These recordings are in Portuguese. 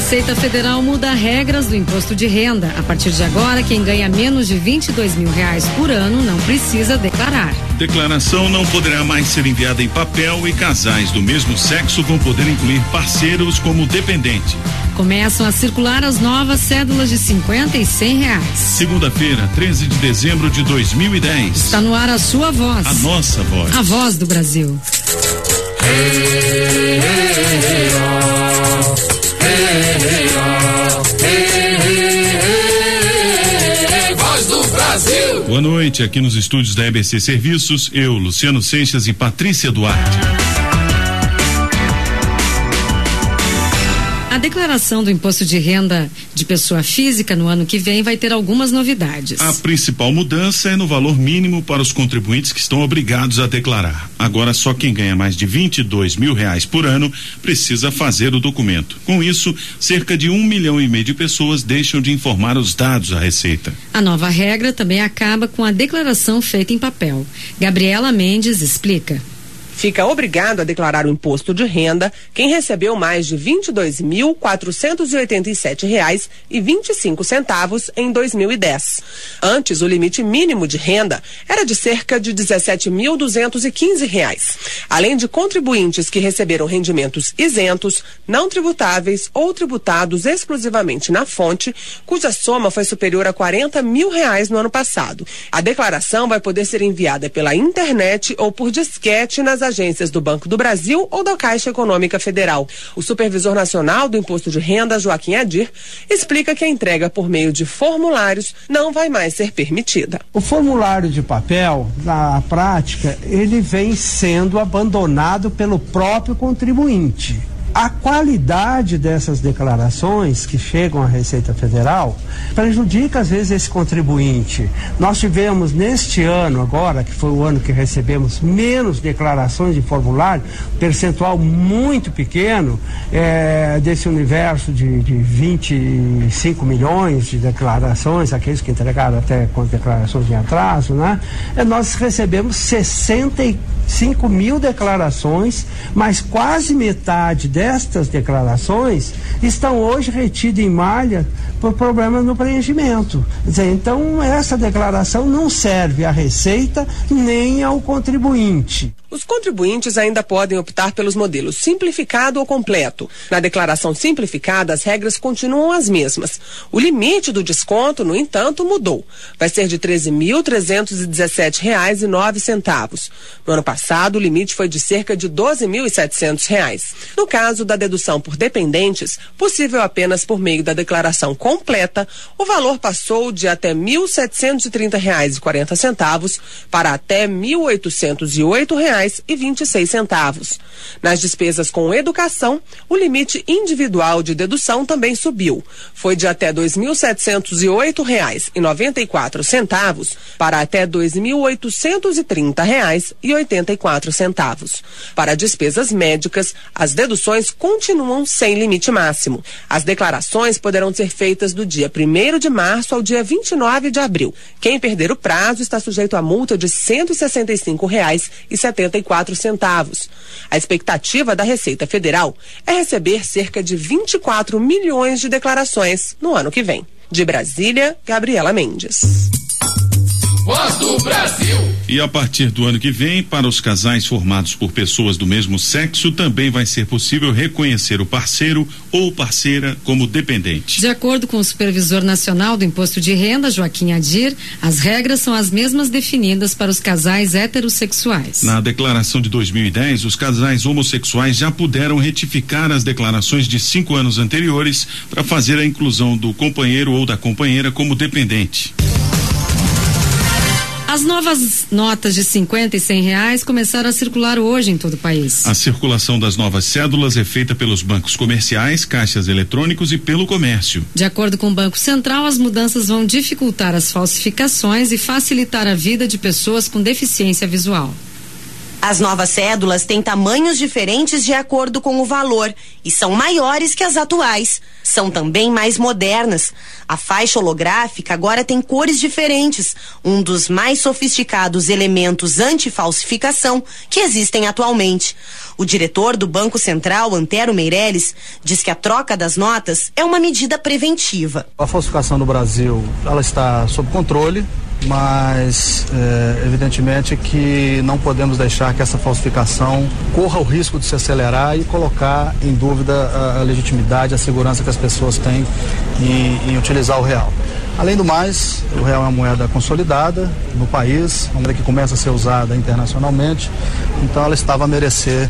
Receita Federal muda regras do imposto de renda. A partir de agora, quem ganha menos de R$22 mil por ano não precisa declarar. Declaração não poderá mais ser enviada em papel e casais do mesmo sexo vão poder incluir parceiros como dependente. Começam a circular as novas cédulas de R$50 e R$100. Segunda-feira, 13 de dezembro de 2010. Está no ar a sua voz. A nossa voz. A voz do Brasil. Voz do Brasil. Boa noite, aqui nos estúdios da EBC Serviços, eu, Luciano Seixas e Patrícia Duarte. A declaração do imposto de renda de pessoa física no ano que vem vai ter algumas novidades. A principal mudança é no valor mínimo para os contribuintes que estão obrigados a declarar. Agora, só quem ganha mais de R$22 mil por ano precisa fazer o documento. Com isso, cerca de 1,5 milhão de pessoas deixam de informar os dados à Receita. A nova regra também acaba com a declaração feita em papel. Gabriela Mendes explica. Fica obrigado a declarar o imposto de renda quem recebeu mais de R$22.487,25 em 2010. Antes, o limite mínimo de renda era de cerca de R$17.215, além de contribuintes que receberam rendimentos isentos, não tributáveis ou tributados exclusivamente na fonte, cuja soma foi superior a R$40 mil no ano passado. A declaração vai poder ser enviada pela internet ou por disquete nas agências do Banco do Brasil ou da Caixa Econômica Federal. O Supervisor Nacional do Imposto de Renda, Joaquim Adir, explica que a entrega por meio de formulários não vai mais ser permitida. O formulário de papel, na prática, ele vem sendo abandonado pelo próprio contribuinte. A qualidade dessas declarações que chegam à Receita Federal prejudica às vezes esse contribuinte. Nós tivemos neste ano agora, que foi o ano que recebemos menos declarações de formulário, percentual muito pequeno, desse universo de 25 milhões de declarações, aqueles que entregaram até com declarações em atraso, né? Nós recebemos 65 mil declarações, mas quase metade destas declarações estão hoje retidas em malha por problemas no preenchimento. Quer dizer, então essa declaração não serve à Receita nem ao contribuinte. Os contribuintes ainda podem optar pelos modelos simplificado ou completo. Na declaração simplificada, as regras continuam as mesmas. O limite do desconto, no entanto, mudou. Vai ser de R$13.317,09. No ano passado, o limite foi de cerca de R$12.700. No caso da dedução por dependentes, possível apenas por meio da declaração completa, o valor passou de até R$1.730,40 para até R$1.808,26. Nas despesas com educação, o limite individual de dedução também subiu. Foi de até R$2.708,94 para até R$2.830,84. Para despesas médicas, as deduções continuam sem limite máximo. As declarações poderão ser feitas do dia 1º de março ao dia 29 de abril. Quem perder o prazo está sujeito a multa de R$165,74. A expectativa da Receita Federal é receber cerca de 24 milhões de declarações no ano que vem. De Brasília, Gabriela Mendes. Voz do Brasil. E a partir do ano que vem, para os casais formados por pessoas do mesmo sexo, também vai ser possível reconhecer o parceiro ou parceira como dependente. De acordo com o Supervisor Nacional do Imposto de Renda, Joaquim Adir, as regras são as mesmas definidas para os casais heterossexuais. Na declaração de 2010, os casais homossexuais já puderam retificar as declarações de 5 anos anteriores para fazer a inclusão do companheiro ou da companheira como dependente. As novas notas de R$50 e R$100 começaram a circular hoje em todo o país. A circulação das novas cédulas é feita pelos bancos comerciais, caixas eletrônicos e pelo comércio. De acordo com o Banco Central, as mudanças vão dificultar as falsificações e facilitar a vida de pessoas com deficiência visual. As novas cédulas têm tamanhos diferentes de acordo com o valor e são maiores que as atuais. São também mais modernas. A faixa holográfica agora tem cores diferentes, um dos mais sofisticados elementos anti-falsificação que existem atualmente. O diretor do Banco Central, Antero Meirelles, diz que a troca das notas é uma medida preventiva. A falsificação no Brasil, ela está sob controle, mas evidentemente que não podemos deixar que essa falsificação corra o risco de se acelerar e colocar em dúvida a legitimidade, a segurança que as pessoas têm em utilizar o real. Além do mais, o real é uma moeda consolidada no país, uma moeda que começa a ser usada internacionalmente, então ela estava a merecer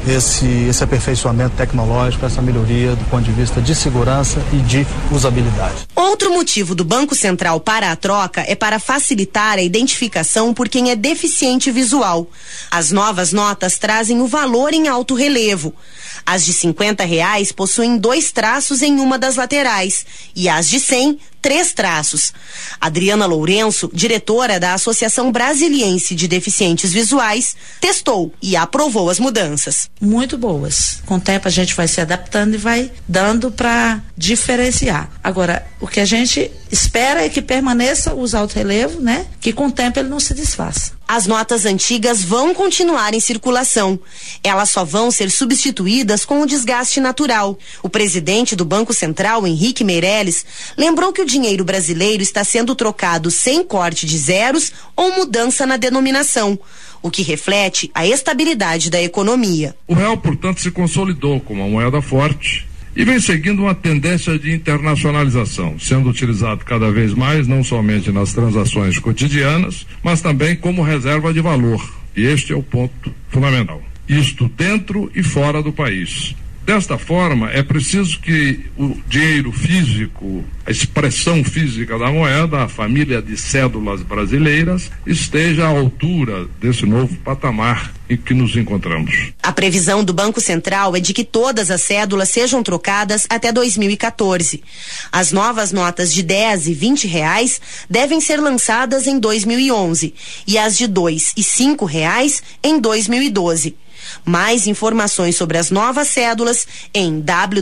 esse aperfeiçoamento tecnológico, essa melhoria do ponto de vista de segurança e de usabilidade. Outro motivo do Banco Central para a troca é para facilitar a identificação por quem é deficiente visual. As novas notas trazem o valor em alto relevo. As de R$50 possuem 2 traços em uma das laterais e as de 100, 3 traços. Adriana Lourenço, diretora da Associação Brasiliense de Deficientes Visuais, testou e aprovou as mudanças. Muito boas. Com o tempo a gente vai se adaptando e vai dando para diferenciar. Agora, o que a gente espera é que permaneça os alto relevo, né? Que com o tempo ele não se desfaça. As notas antigas vão continuar em circulação. Elas só vão ser substituídas com o desgaste natural. O presidente do Banco Central, Henrique Meirelles, lembrou que o dinheiro brasileiro está sendo trocado sem corte de zeros ou mudança na denominação, o que reflete a estabilidade da economia. O real, portanto, se consolidou como uma moeda forte e vem seguindo uma tendência de internacionalização, sendo utilizado cada vez mais não somente nas transações cotidianas, mas também como reserva de valor. E este é o ponto fundamental. Isto dentro e fora do país. Desta forma, é preciso que o dinheiro físico, a expressão física da moeda, a família de cédulas brasileiras, esteja à altura desse novo patamar em que nos encontramos. A previsão do Banco Central é de que todas as cédulas sejam trocadas até 2014. As novas notas de R$10 e R$20 devem ser lançadas em 2011 e as de R$2 e R$5 em 2012. Mais informações sobre as novas cédulas em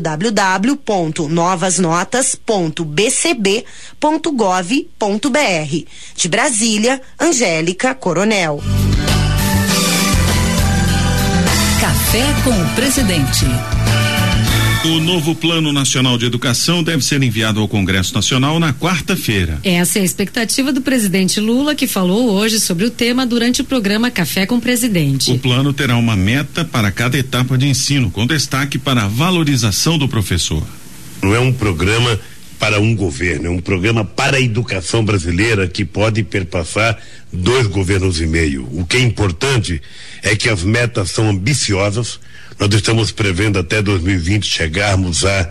www.novasnotas.bcb.gov.br. De Brasília, Angélica Coronel. Café com o Presidente. O novo Plano Nacional de Educação deve ser enviado ao Congresso Nacional na quarta-feira. Essa é a expectativa do presidente Lula, que falou hoje sobre o tema durante o programa Café com o Presidente. O plano terá uma meta para cada etapa de ensino, com destaque para a valorização do professor. Não é um programa para um governo, é um programa para a educação brasileira que pode perpassar 2 governos e meio. O que é importante é que as metas são ambiciosas. Nós estamos prevendo até 2020 chegarmos a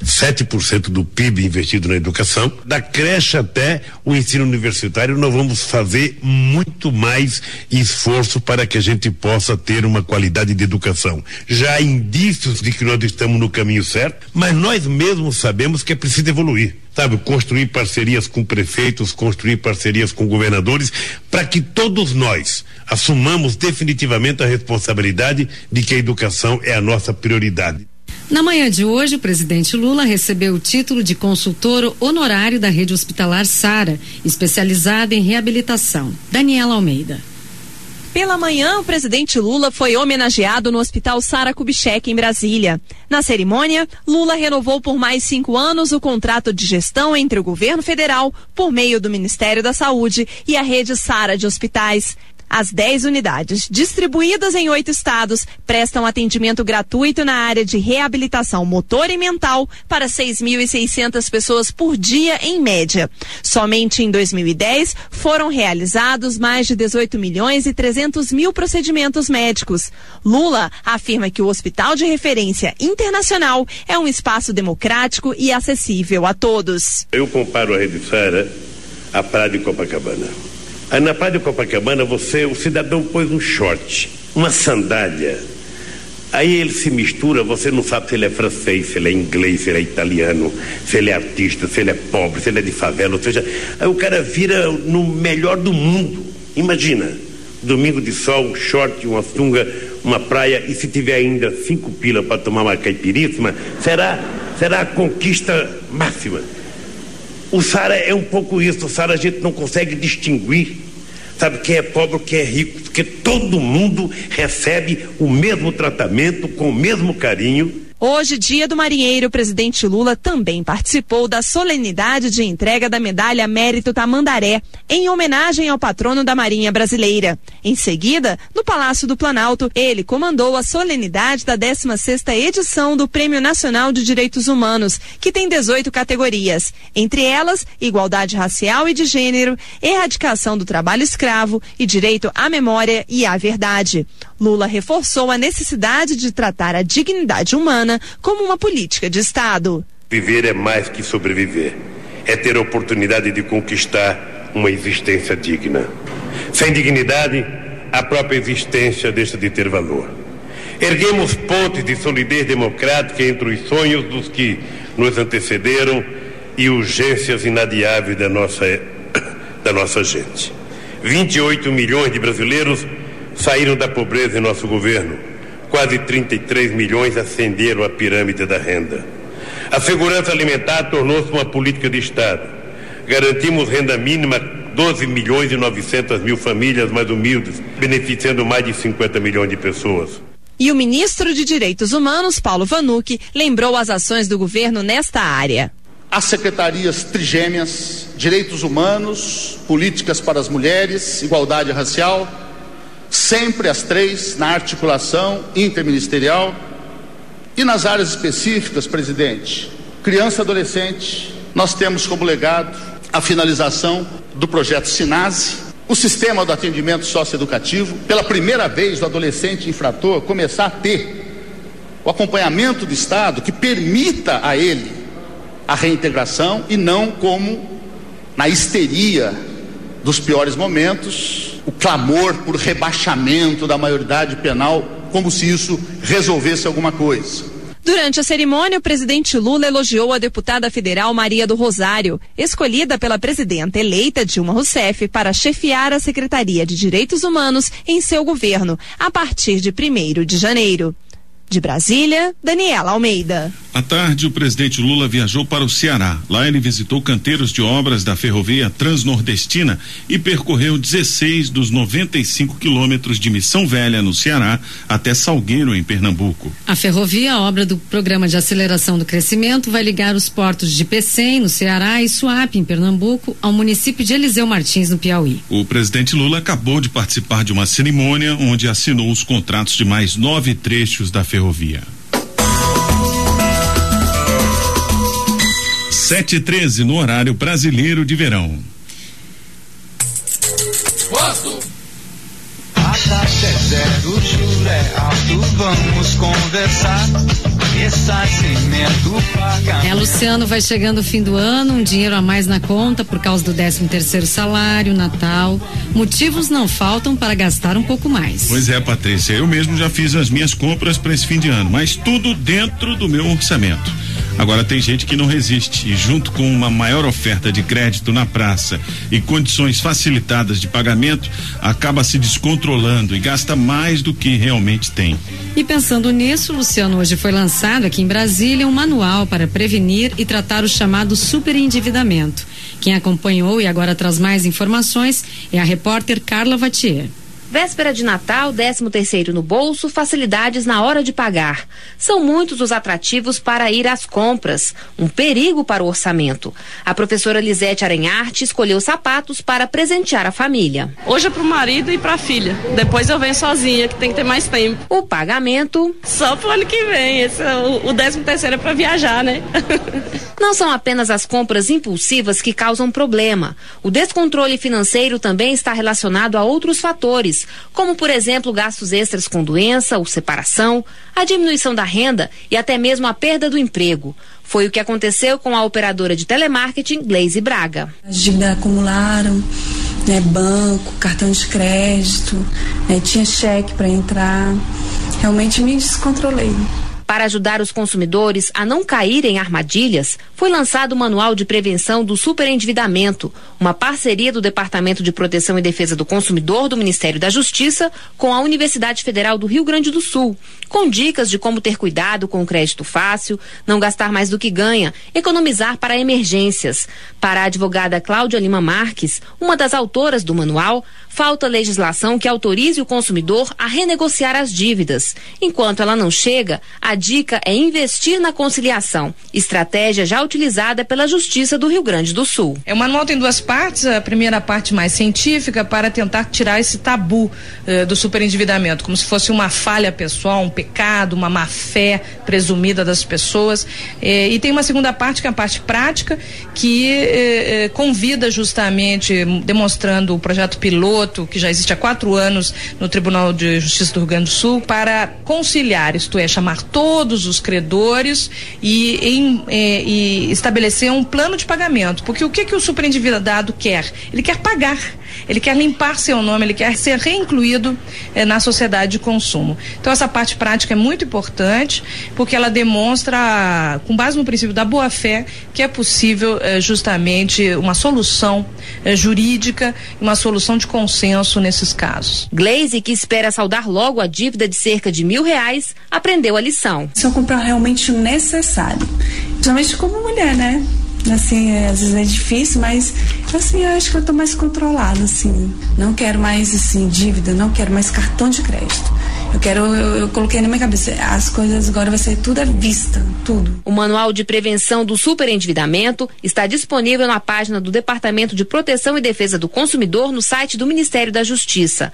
7% do PIB investido na educação. Da creche até o ensino universitário, nós vamos fazer muito mais esforço para que a gente possa ter uma qualidade de educação. Já há indícios de que nós estamos no caminho certo, mas nós mesmos sabemos que é preciso evoluir. Sabe, construir parcerias com prefeitos, construir parcerias com governadores, para que todos nós assumamos definitivamente a responsabilidade de que a educação é a nossa prioridade. Na manhã de hoje, o presidente Lula recebeu o título de consultor honorário da rede hospitalar Sara, especializada em reabilitação. Daniela Almeida. Pela manhã, o presidente Lula foi homenageado no Hospital Sara Kubitschek, em Brasília. Na cerimônia, Lula renovou por mais 5 anos o contrato de gestão entre o governo federal, por meio do Ministério da Saúde, e a rede Sara de hospitais. As 10 unidades, distribuídas em 8 estados, prestam atendimento gratuito na área de reabilitação motor e mental para 6.600 pessoas por dia, em média. Somente em 2010 foram realizados mais de 18.300.000 procedimentos médicos. Lula afirma que o hospital de referência internacional é um espaço democrático e acessível a todos. Eu comparo a rede Sara à praia de Copacabana. Aí na praia de Copacabana, o cidadão pôs um short, uma sandália. Aí ele se mistura, você não sabe se ele é francês, se ele é inglês, se ele é italiano, se ele é artista, se ele é pobre, se ele é de favela, ou seja, aí o cara vira no melhor do mundo. Imagina, domingo de sol, um short, uma sunga, uma praia, e se tiver ainda 5 pila para tomar uma caipiríssima, será a conquista máxima. O Saara é um pouco isso. O Saara a gente não consegue distinguir, sabe, quem é pobre, quem é rico, porque todo mundo recebe o mesmo tratamento, com o mesmo carinho. Hoje, dia do marinheiro, o presidente Lula também participou da solenidade de entrega da medalha Mérito Tamandaré, em homenagem ao patrono da Marinha Brasileira. Em seguida, no Palácio do Planalto, ele comandou a solenidade da 16ª edição do Prêmio Nacional de Direitos Humanos, que tem 18 categorias, entre elas, igualdade racial e de gênero, erradicação do trabalho escravo e direito à memória e à verdade. Lula reforçou a necessidade de tratar a dignidade humana como uma política de Estado. Viver é mais que sobreviver. É ter a oportunidade de conquistar uma existência digna. Sem dignidade, a própria existência deixa de ter valor. Erguemos pontes de solidez democrática entre os sonhos dos que nos antecederam e urgências inadiáveis da nossa gente. 28 milhões de brasileiros saíram da pobreza em nosso governo. Quase 33 milhões ascenderam a pirâmide da renda. A segurança alimentar tornou-se uma política de Estado. Garantimos renda mínima 12 milhões e 900 mil famílias mais humildes, beneficiando mais de 50 milhões de pessoas. E o ministro de Direitos Humanos, Paulo Vanucchi, lembrou as ações do governo nesta área. As secretarias trigêmeas, direitos humanos, políticas para as mulheres, igualdade racial, sempre as 3 na articulação interministerial. E nas áreas específicas, presidente, criança e adolescente, nós temos como legado a finalização do projeto SINASE, o sistema do atendimento socioeducativo. Pela primeira vez, o adolescente infrator começar a ter o acompanhamento do Estado que permita a ele a reintegração e não como na histeria dos piores momentos, o clamor por rebaixamento da maioridade penal, como se isso resolvesse alguma coisa. Durante a cerimônia, o presidente Lula elogiou a deputada federal Maria do Rosário, escolhida pela presidenta eleita Dilma Rousseff para chefiar a Secretaria de Direitos Humanos em seu governo, a partir de 1º de janeiro. De Brasília, Daniela Almeida. À tarde, o presidente Lula viajou para o Ceará. Lá ele visitou canteiros de obras da ferrovia Transnordestina e percorreu 16 dos 95 quilômetros de Missão Velha, no Ceará, até Salgueiro, em Pernambuco. A ferrovia, obra do Programa de Aceleração do Crescimento, vai ligar os portos de Pecém, no Ceará, e Suape, em Pernambuco, ao município de Eliseu Martins, no Piauí. O presidente Lula acabou de participar de uma cerimônia onde assinou os contratos de mais 9 trechos da ferrovia. 7h13 no horário brasileiro de verão. A taxa é zero, o juro é alto, vamos conversar. Luciano, vai chegando o fim do ano, um dinheiro a mais na conta por causa do 13º salário, Natal. Motivos não faltam para gastar um pouco mais. Pois é, Patrícia, eu mesmo já fiz as minhas compras para esse fim de ano, mas tudo dentro do meu orçamento. Agora tem gente que não resiste e, junto com uma maior oferta de crédito na praça e condições facilitadas de pagamento, acaba se descontrolando e gasta mais do que realmente tem. E pensando nisso, Luciano, hoje foi lançado aqui em Brasília um manual para prevenir e tratar o chamado superendividamento. Quem acompanhou e agora traz mais informações é a repórter Carla Vatier. Véspera de Natal, 13º no bolso, facilidades na hora de pagar. São muitos os atrativos para ir às compras. Um perigo para o orçamento. A professora Lisete Aranharte escolheu sapatos para presentear a família. Hoje é pro marido e pra filha. Depois eu venho sozinha, que tem que ter mais tempo. O pagamento... Só pro ano que vem. Esse é o 13º é pra viajar, né? Não são apenas as compras impulsivas que causam problema. O descontrole financeiro também está relacionado a outros fatores, como, por exemplo, gastos extras com doença ou separação, a diminuição da renda e até mesmo a perda do emprego. Foi o que aconteceu com a operadora de telemarketing Gleise Braga. As dívidas acumularam, banco, cartão de crédito, tinha cheque para entrar. Realmente me descontrolei. Para ajudar os consumidores a não caírem em armadilhas, foi lançado o Manual de Prevenção do Superendividamento, uma parceria do Departamento de Proteção e Defesa do Consumidor do Ministério da Justiça com a Universidade Federal do Rio Grande do Sul, com dicas de como ter cuidado com o crédito fácil, não gastar mais do que ganha, economizar para emergências. Para a advogada Cláudia Lima Marques, uma das autoras do manual, falta legislação que autorize o consumidor a renegociar as dívidas. Enquanto ela não chega, a dica é investir na conciliação, estratégia já utilizada pela Justiça do Rio Grande do Sul. O manual tem duas partes, a primeira parte mais científica para tentar tirar esse tabu do superendividamento, como se fosse uma falha pessoal, um pecado, uma má fé presumida das pessoas, e tem uma segunda parte que é a parte prática, que convida justamente, demonstrando o projeto piloto que já existe há 4 anos no Tribunal de Justiça do Rio Grande do Sul, para conciliar, isto é, chamar todos os credores e estabelecer um plano de pagamento, porque o que o superendividado quer? Ele quer pagar, ele quer limpar seu nome, ele quer ser reincluído na sociedade de consumo. Então essa parte prática é muito importante, porque ela demonstra, com base no princípio da boa-fé, que é possível justamente uma solução jurídica, uma solução de consenso nesses casos. Glaze, que espera saldar logo a dívida de cerca de R$1.000, aprendeu a lição. Se eu comprar realmente o necessário, principalmente como mulher, né? Assim, às vezes é difícil, mas assim, eu acho que eu tô mais controlada, assim. Não quero mais, assim, dívida, não quero mais cartão de crédito. Eu coloquei na minha cabeça, as coisas agora vai ser tudo à vista, tudo. O Manual de Prevenção do Superendividamento está disponível na página do Departamento de Proteção e Defesa do Consumidor no site do Ministério da Justiça,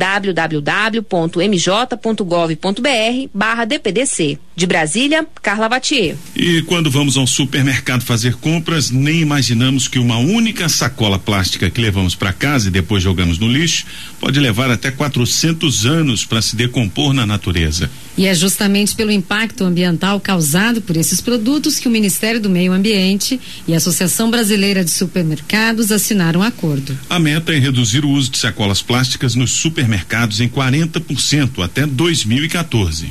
www.mj.gov.br/DPDC. De Brasília, Carla Vatier. E quando vamos ao supermercado fazer compras, nem imaginamos que uma única sacola plástica que levamos para casa e depois jogamos no lixo pode levar até 400 anos para se decompor na natureza. E é justamente pelo impacto ambiental causado por esses produtos que o Ministério do Meio Ambiente e a Associação Brasileira de Supermercados assinaram um acordo. A meta é reduzir o uso de sacolas plásticas nos supermercados em 40% até 2014.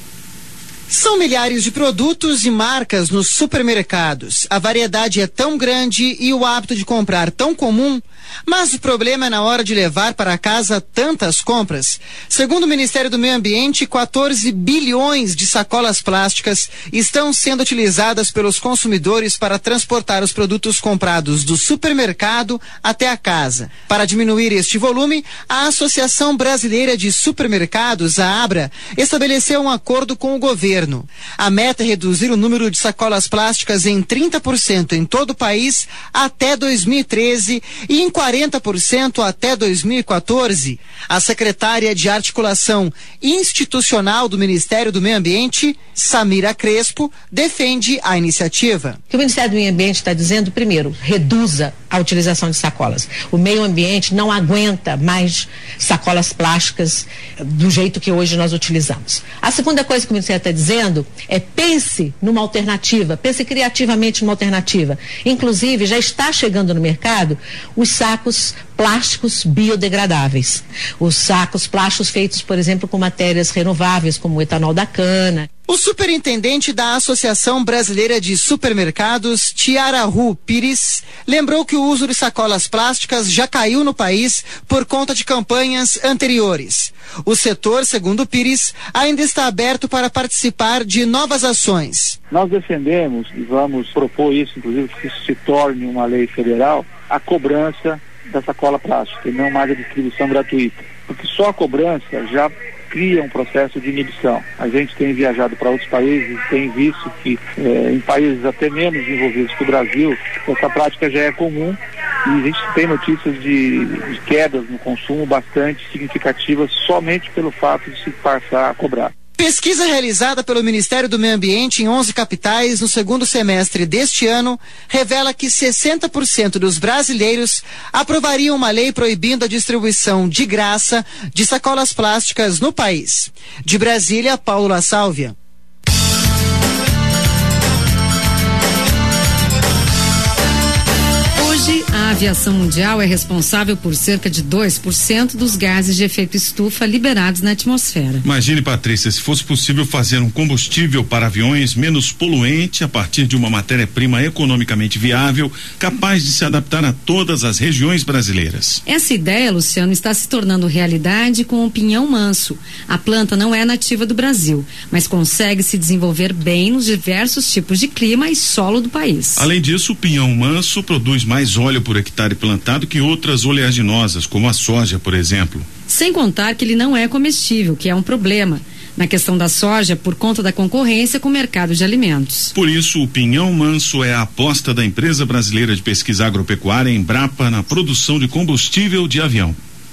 São milhares de produtos e marcas nos supermercados. A variedade é tão grande e o hábito de comprar tão comum, mas o problema é na hora de levar para casa tantas compras. Segundo o Ministério do Meio Ambiente, 14 bilhões de sacolas plásticas estão sendo utilizadas pelos consumidores para transportar os produtos comprados do supermercado até a casa. Para diminuir este volume, a Associação Brasileira de Supermercados, a ABRA, estabeleceu um acordo com o governo. A meta é reduzir o número de sacolas plásticas em 30% em todo o país até 2013 e em 40% até 2014. A secretária de Articulação Institucional do Ministério do Meio Ambiente, Samira Crespo, defende a iniciativa. O que o Ministério do Meio Ambiente está dizendo, primeiro, reduza a utilização de sacolas. O meio ambiente não aguenta mais sacolas plásticas do jeito que hoje nós utilizamos. A segunda coisa que o Ministério está dizendo é pense numa alternativa, pense criativamente numa alternativa. Inclusive, já está chegando no mercado os sacos plásticos biodegradáveis. Os sacos plásticos feitos, por exemplo, com matérias renováveis, como o etanol da cana. O superintendente da Associação Brasileira de Supermercados, Tiarahu Pires, lembrou que o uso de sacolas plásticas já caiu no país por conta de campanhas anteriores. O setor, segundo Pires, ainda está aberto para participar de novas ações. Nós defendemos, e vamos propor isso, inclusive, que isso se torne uma lei federal, a cobrança da sacola plástica e não mais a distribuição gratuita. Porque só a cobrança já cria um processo de inibição. A gente tem viajado para outros países e tem visto que em países até menos desenvolvidos que o Brasil, essa prática já é comum e a gente tem notícias de quedas no consumo bastante significativas somente pelo fato de se passar a cobrar. Pesquisa realizada pelo Ministério do Meio Ambiente em 11 capitais no segundo semestre deste ano revela que 60% dos brasileiros aprovariam uma lei proibindo a distribuição de graça de sacolas plásticas no país. De Brasília, Paulo La Sálvia. Hoje, a aviação mundial é responsável por cerca de 2% dos gases de efeito estufa liberados na atmosfera. Imagine, Patrícia, se fosse possível fazer um combustível para aviões menos poluente a partir de uma matéria-prima economicamente viável, capaz de se adaptar a todas as regiões brasileiras. Essa ideia, Luciano, está se tornando realidade com o pinhão manso. A planta não é nativa do Brasil, mas consegue se desenvolver bem nos diversos tipos de clima e solo do país. Além disso, o pinhão manso produz mais óleo por hectare plantado que outras oleaginosas, como a soja, por exemplo. Sem contar que ele não é comestível, que é um problema na questão da soja por conta da concorrência com o mercado de alimentos. Por isso, o pinhão manso é a aposta da empresa brasileira de pesquisa agropecuária Embrapa na produção de combustível de avião.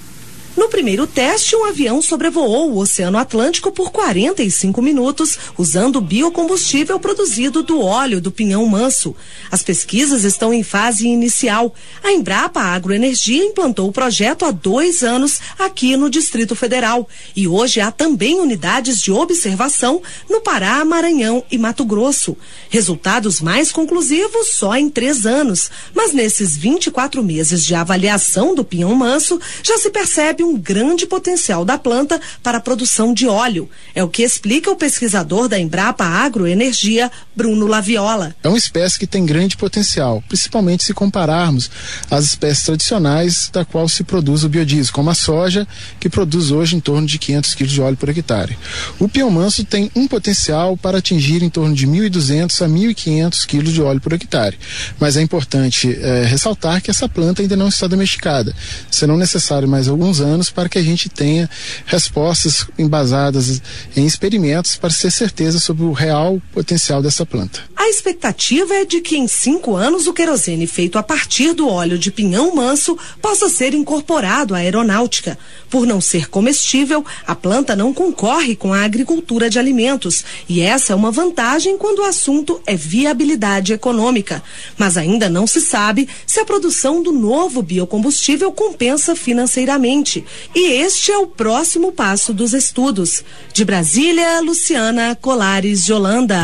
No primeiro teste, um avião sobrevoou o Oceano Atlântico por 45 minutos, usando biocombustível produzido do óleo do pinhão manso. As pesquisas estão em fase inicial. A Embrapa Agroenergia implantou o projeto há 2 anos aqui no Distrito Federal. E hoje há também unidades de observação no Pará, Maranhão e Mato Grosso. Resultados mais conclusivos só em 3 anos. Mas nesses 24 meses de avaliação do pinhão manso, já se percebe um grande potencial da planta para a produção de óleo. É o que explica o pesquisador da Embrapa Agroenergia, Bruno Laviola. É uma espécie que tem grande potencial, principalmente se compararmos às espécies tradicionais da qual se produz o biodiesel, como a soja, que produz hoje em torno de 500 kg de óleo por hectare. O pinhão manso tem um potencial para atingir em torno de 1.200 a 1.500 kg de óleo por hectare. Mas é importante ressaltar que essa planta ainda não está domesticada. Serão necessários mais alguns anos para que a gente tenha respostas embasadas em experimentos para ter certeza sobre o real potencial dessa planta. A expectativa é de que em 5 anos o querosene feito a partir do óleo de pinhão manso possa ser incorporado à aeronáutica. Por não ser comestível, a planta não concorre com a agricultura de alimentos, e essa é uma vantagem quando o assunto é viabilidade econômica. Mas ainda não se sabe se a produção do novo biocombustível compensa financeiramente. E este é o próximo passo dos estudos. De Brasília, Luciana Colares de Holanda.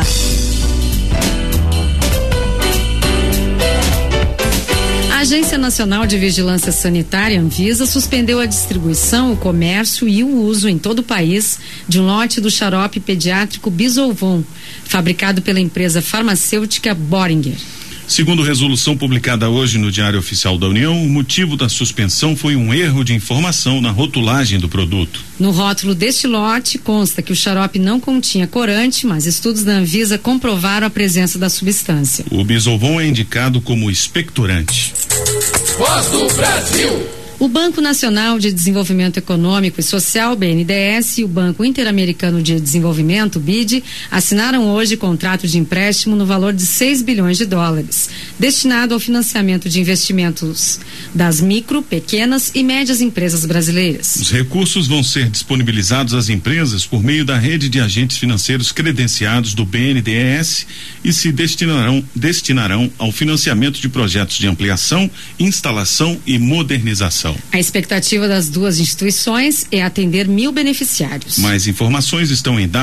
A Agência Nacional de Vigilância Sanitária, Anvisa, suspendeu a distribuição, o comércio e o uso em todo o país de um lote do xarope pediátrico Bisolvon, fabricado pela empresa farmacêutica Boehringer. Segundo resolução publicada hoje no Diário Oficial da União, o motivo da suspensão foi um erro de informação na rotulagem do produto. No rótulo deste lote consta que o xarope não continha corante, mas estudos da Anvisa comprovaram a presença da substância. O Bisolvon é indicado como expectorante. Voz do Brasil. O Banco Nacional de Desenvolvimento Econômico e Social, BNDES, e o Banco Interamericano de Desenvolvimento, BID, assinaram hoje contrato de empréstimo no valor de 6 bilhões de dólares, destinado ao financiamento de investimentos das micro, pequenas e médias empresas brasileiras. Os recursos vão ser disponibilizados às empresas por meio da rede de agentes financeiros credenciados do BNDES e se destinarão ao financiamento de projetos de ampliação, instalação e modernização. A expectativa das duas instituições é atender 1.000 beneficiários. Mais informações estão em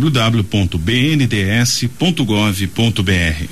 www.bnds.gov.br.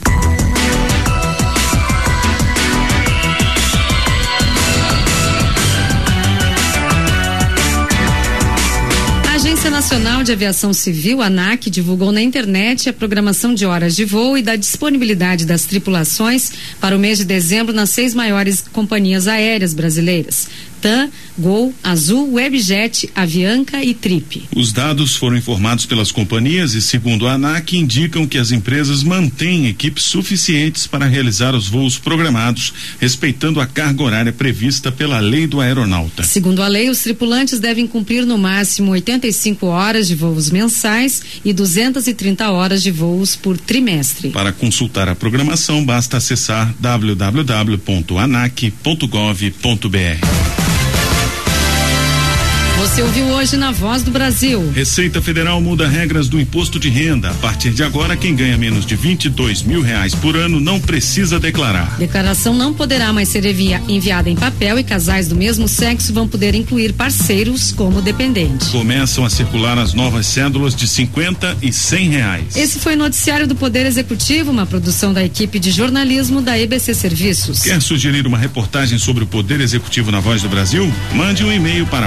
A Agência Nacional de Aviação Civil, ANAC, divulgou na internet a programação de horas de voo e da disponibilidade das tripulações para o mês de dezembro nas 6 maiores companhias aéreas brasileiras: TAM, Gol, Azul, Webjet, Avianca e Trip. Os dados foram informados pelas companhias e, segundo a ANAC, indicam que as empresas mantêm equipes suficientes para realizar os voos programados, respeitando a carga horária prevista pela lei do aeronauta. Segundo a lei, os tripulantes devem cumprir no máximo 85 horas de voos mensais e 230 horas de voos por trimestre. Para consultar a programação, basta acessar www.anac.gov.br. Você ouviu hoje na Voz do Brasil. Receita Federal muda regras do imposto de renda. A partir de agora, quem ganha menos de R$22 mil por ano não precisa declarar. Declaração não poderá mais ser enviada em papel e casais do mesmo sexo vão poder incluir parceiros como dependente. Começam a circular as novas cédulas de R$50 e R$100. Esse foi o noticiário do Poder Executivo, uma produção da equipe de jornalismo da EBC Serviços. Quer sugerir uma reportagem sobre o Poder Executivo na Voz do Brasil? Mande um e-mail para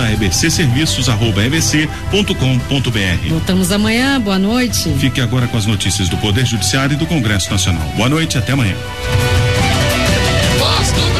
pauta.ebcserviços@ebc.com.br. Voltamos amanhã, boa noite. Fique agora com as notícias do Poder Judiciário e do Congresso Nacional. Boa noite, até amanhã. Voz do